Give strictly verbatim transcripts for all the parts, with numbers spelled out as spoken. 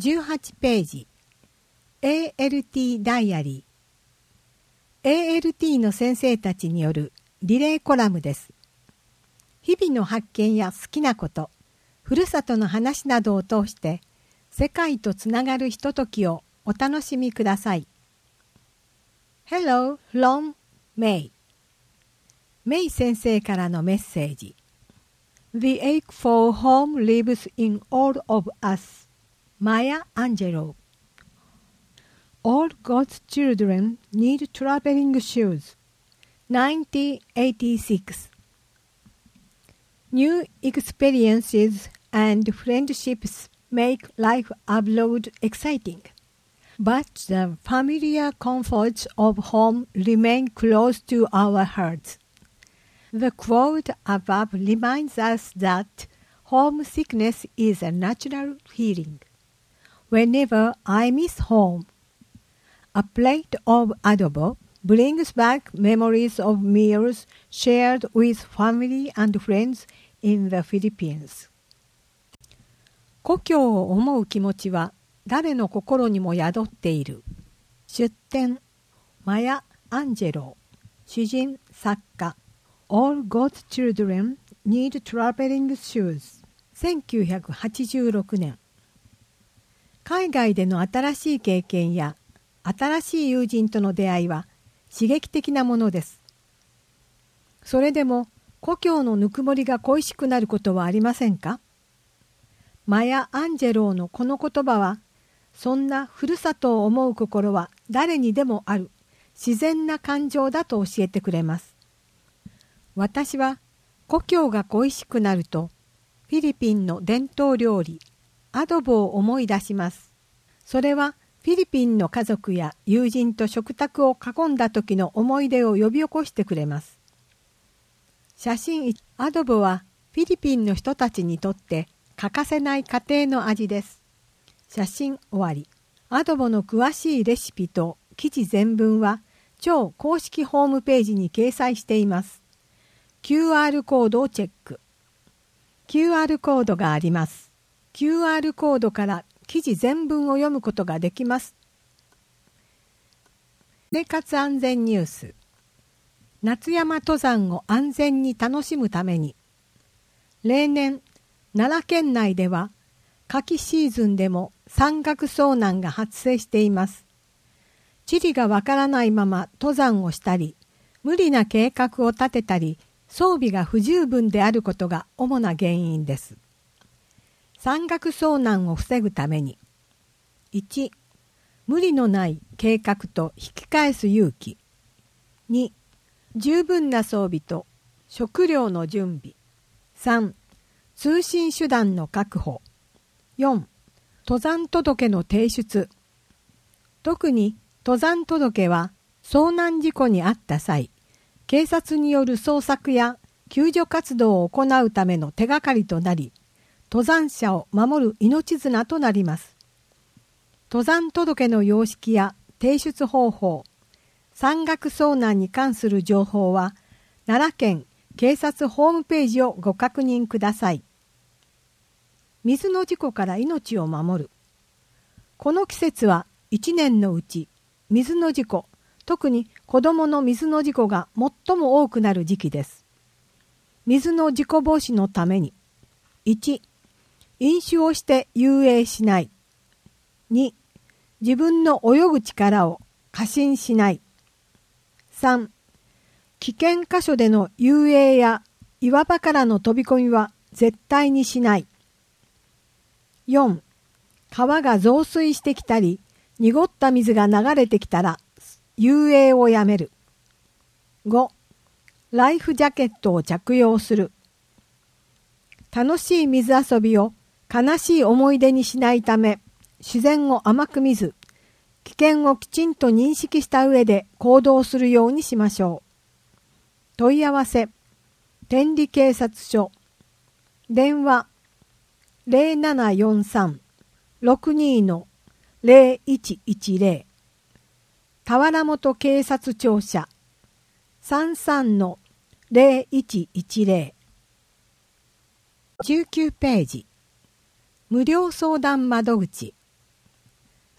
じゅうはちページ エーエルティー ダイアリー エーエルティー の先生たちによるリレーコラムです。日々の発見や好きなこと、ふるさとの話などを通して世界とつながるひとときをお楽しみください。Hello from May。 メイ先生からのメッセージ。 The ache for home lives in all of us. Maya Angelou. All God's children need traveling shoes. nineteen eighty-six. New experiences and friendships make life abroad exciting, but the familiar comforts of home remain close to our hearts. The quote above reminds us that homesickness is a natural feeling. Whenever I miss home, a plate of adobo brings back memories of meals shared with family and friends in the Philippines. 故郷を思う気持ちは誰の心にも宿っている。出典マヤ・アンジェロー。詩人作家。 All God's children need traveling shoes。 せんきゅうひゃくはちじゅうろくねん。海外での新しい経験や新しい友人との出会いは刺激的なものです。それでも故郷のぬくもりが恋しくなることはありませんか？マヤ・アンジェローのこの言葉は、そんなふるさとを思う心は誰にでもある自然な感情だと教えてくれます。私は故郷が恋しくなると、フィリピンの伝統料理アドボを思い出します。それはフィリピンの家族や友人と食卓を囲んだ時の思い出を呼び起こしてくれます。写真アドボはフィリピンの人たちにとって欠かせない家庭の味です。写真終わり。アドボの詳しいレシピと記事全文は超公式ホームページに掲載しています。キューアール コードをチェック。キューアール コードがあります。キューアール コードから記事全文を読むことができます。生活安全ニュース。夏山登山を安全に楽しむために、例年奈良県内では夏季シーズンでも山岳遭難が発生しています。地理がわからないまま登山をしたり、無理な計画を立てたり、装備が不十分であることが主な原因です。山岳遭難を防ぐために、いち、無理のない計画と引き返す勇気。に、十分な装備と食料の準備。さん、通信手段の確保。よん、登山届の提出。特に登山届は遭難事故に遭った際、警察による捜索や救助活動を行うための手がかりとなり、登山者を守る命綱となります。登山届の様式や提出方法、山岳遭難に関する情報は、奈良県警察ホームページをご確認ください。水の事故から命を守る。この季節はいちねんのうち、水の事故、特に子どもの水の事故が最も多くなる時期です。水の事故防止のために、いち、飲酒をして遊泳しない。に、自分の泳ぐ力を過信しない。さん、危険箇所での遊泳や岩場からの飛び込みは絶対にしない。よん、川が増水してきたり、濁った水が流れてきたら遊泳をやめる。ご、ライフジャケットを着用する。楽しい水遊びを悲しい思い出にしないため、自然を甘く見ず、危険をきちんと認識した上で行動するようにしましょう。問い合わせ、天理警察署。電話、ゼロななよんさん ろくにのゼロいちいちゼロ。田原本警察庁舎。さんさんのゼロいちいちゼロ。じゅうきゅうページ。無料相談窓口。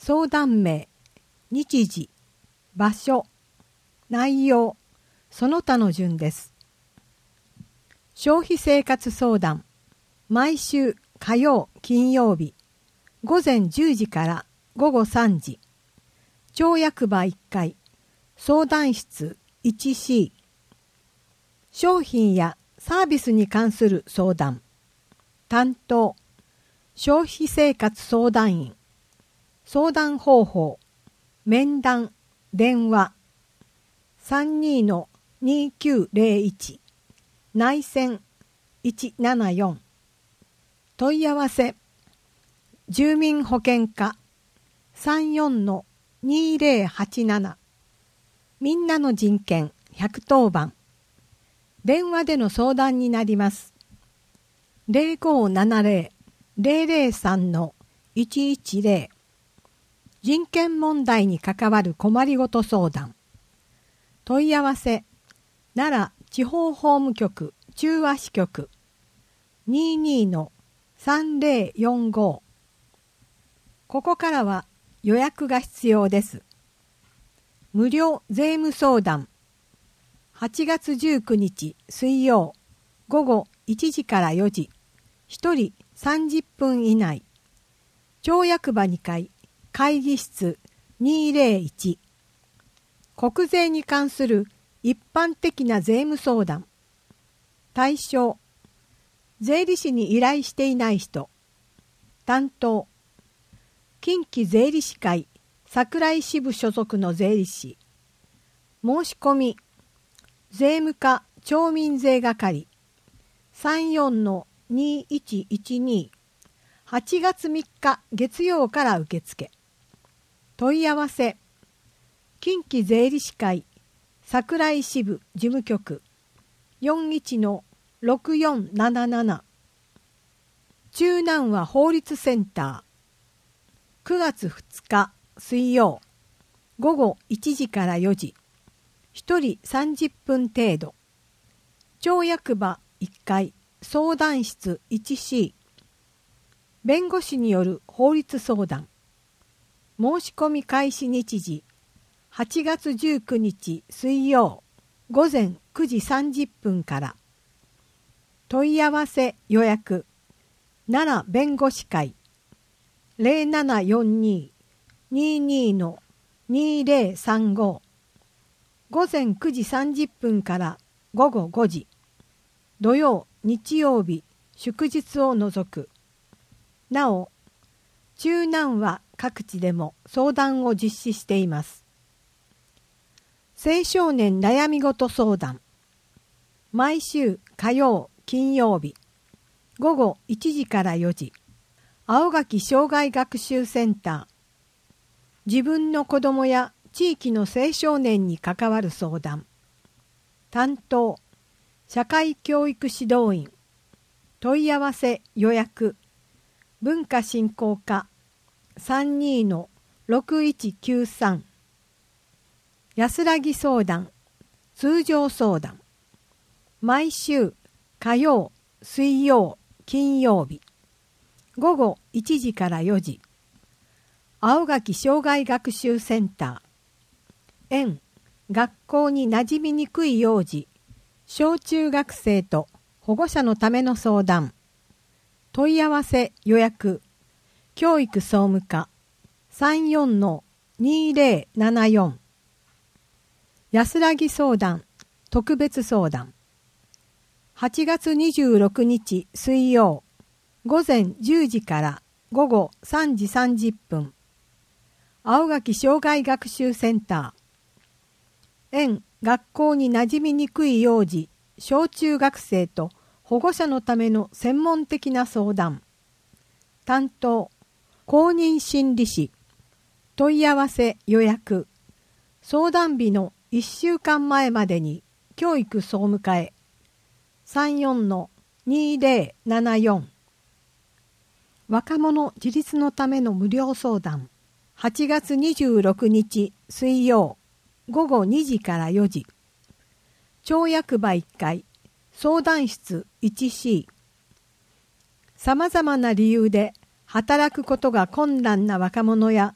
相談名、日時、場所、内容、その他の順です。消費生活相談、毎週火曜、金曜日、午前じゅうじから午後さんじ、町役場いっかい、相談室 いちシー、商品やサービスに関する相談、担当、消費生活相談員、相談方法、面談、電話、さんにーにきゅうぜろいち、内線いちななよん、問い合わせ、住民保険課 さんよんのにぜろはちなな、みんなの人権ひゃくとおばん、電話での相談になります。ぜろごーななぜろ ぜろぜろさんのいちいちぜろ、人権問題に関わる困りごと相談。問い合わせ、奈良地方法務局中和支局 にーにーのさんぜろよんご。ここからは予約が必要です。無料税務相談。はちがつじゅうくにち水曜午後いちじからよじ、ひとりさんじゅっぷん以内。町役場にかい会議室にぜろいち。国税に関する一般的な税務相談。対象、税理士に依頼していない人。担当、近畿税理士会桜井支部所属の税理士。申し込み、税務課町民税係 さんよんのにいちいちに、はちがつみっか月曜から受付。問い合わせ、近畿税理士会桜井支部事務局 よんいちのろくよんなななな。中南和法律センター、くがつふつか水曜午後いちじからよじ、ひとりさんじゅっぷん程度。町役場いっかい相談室 いちシー。弁護士による法律相談。申し込み開始日時、はちがつじゅうくにち水曜午前くじさんじゅっぷんから。問い合わせ予約、奈良弁護士会 ぜろななよんに にーにーのにぜろさんご。午前くじさんじゅっぷんから午後ごじ。土曜、日曜日、祝日を除く。なお、中南和各地でも相談を実施しています。青少年悩みごと相談。毎週火曜、金曜日、午後いちじからよじ。青垣障害学習センター。自分の子どもや地域の青少年に関わる相談。担当、社会教育指導員。問い合わせ予約。文化振興課 さんにーのろくいちきゅうさん。安らぎ相談、通常相談。毎週火曜、水曜、金曜日。午後いちじからよじ。青垣障害学習センター。園、学校に馴染みにくい幼児、小中学生と保護者のための相談。問い合わせ予約。教育総務課 さんよんのにぜろななよん。安らぎ相談、特別相談。はちがつにじゅうろくにち水曜午前じゅうじから午後さんじさんじゅっぷん。青垣障害学習センター。園、学校に馴染みにくい幼児、小中学生と保護者のための専門的な相談。担当、公認心理師。問い合わせ予約。相談日のいっしゅうかんまえまでに教育総務課へ。さんよんのにぜろななよん。若者自立のための無料相談。はちがつにじゅうろくにち水曜午後にじからよじ。町役場いっかい相談室 いちシー。さまざまな理由で働くことが困難な若者や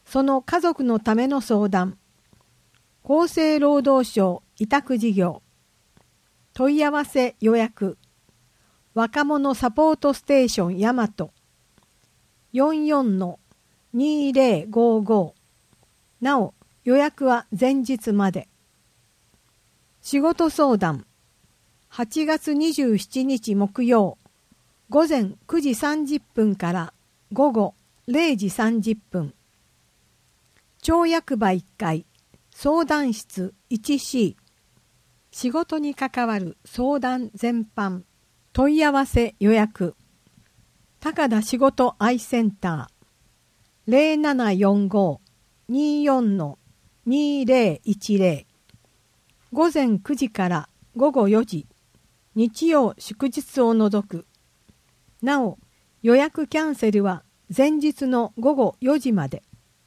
その家族のための相談、厚生労働省委託事業、問い合わせ予約、若者サポートステーション大和 よんよんのにぜろごご、なお予約は前日まで。仕事相談、はちがつにじゅうしちにち木曜、午前くじさんじゅっぷんから午後れいじさんじゅっぷん。町役場いっかい、相談室 いちシー。仕事に関わる相談全般、問い合わせ予約。高田仕事アイセンター ゼロななよんご にーよん にーぜろいちぜろ。午前くじから午後よじ、日曜祝日を除く。なお、予約キャンセルは前日の午後よじまで。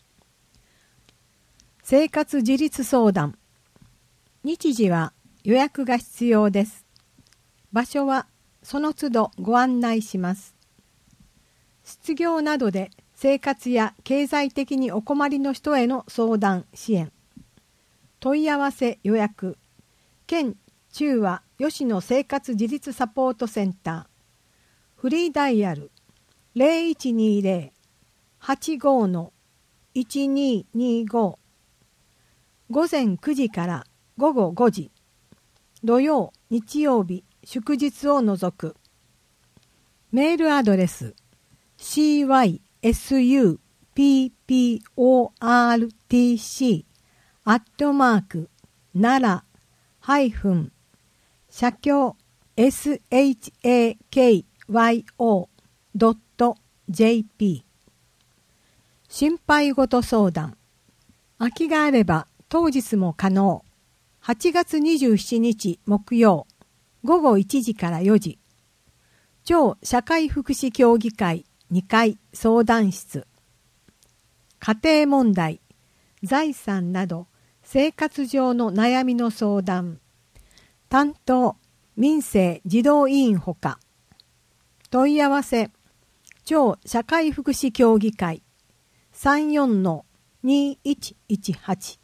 生活自立相談。日時は予約が必要です。場所はその都度ご案内します。失業などで生活や経済的にお困りの人への相談支援。問い合わせ予約。県中和吉野生活自立サポートセンター。フリーダイヤル ゼロいちにゼロ はちご いちににご。午前くじから午後ごじ。土曜、日曜日、祝日を除く。メールアドレス シーワイエスユーピーピーオーアールティーシー アットマークならハイフン社協 エスエイチエーケーワイオー ドット ジェーピー。 心配事相談。空きがあれば当日も可能。はちがつにじゅうしちにち木曜、午後いちじからよじ。超社会福祉協議会にかい相談室。家庭問題、財産など生活上の悩みの相談。担当、民生児童委員ほか。問い合わせ、超社会福祉協議会 さんよんのにいちいちはち。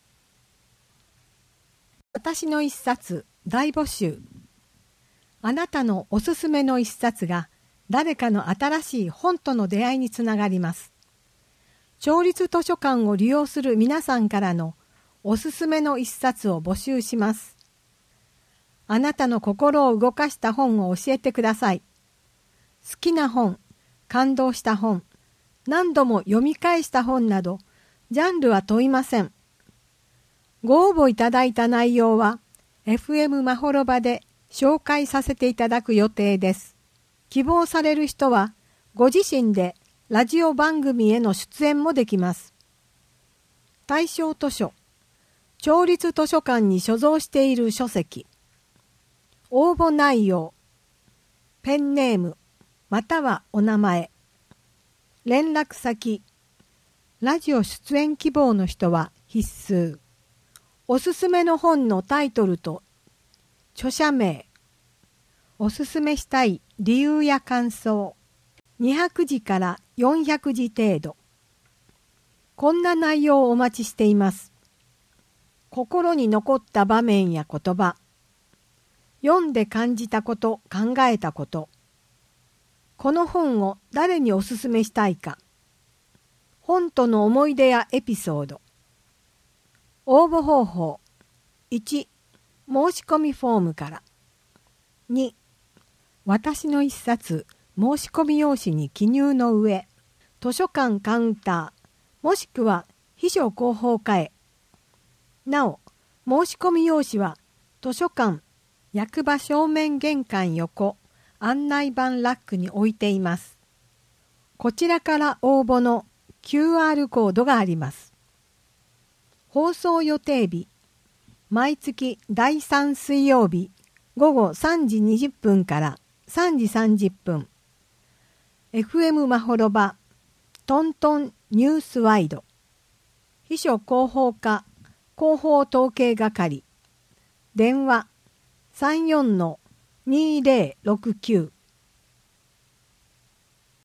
私の一冊大募集。あなたのおすすめの一冊が誰かの新しい本との出会いにつながります。町立図書館を利用する皆さんからのおすすめの一冊を募集します。あなたの心を動かした本を教えてください。好きな本、感動した本、何度も読み返した本など、ジャンルは問いません。ご応募いただいた内容は エフエム まほろばで紹介させていただく予定です。希望される人はご自身でラジオ番組への出演もできます。対象図書、町立図書館に所蔵している書籍。応募内容、ペンネームまたはお名前、連絡先、ラジオ出演希望の人は必須。おすすめの本のタイトルと著者名、おすすめしたい理由や感想、にひゃくじからよんひゃくじ程度。こんな内容をお待ちしています。心に残った場面や言葉、読んで感じたこと、考えたこと、この本を誰におすすめしたいか、本との思い出やエピソード。応募方法。いち、申し込みフォームから。に、私の一冊申し込み用紙に記入の上、図書館カウンター、もしくは秘書広報課へ。なお、申し込み用紙は図書館、役場正面玄関横、案内板ラックに置いています。こちらから応募の キューアール コードがあります。放送予定日、毎月だいさん水曜日午後さんじにじゅっぷんからさんじさんじゅっぷん。エフエム まほろば、トントンニュースワイド。秘書広報課、広報統計係。電話 さんよんのにぜろろくきゅう。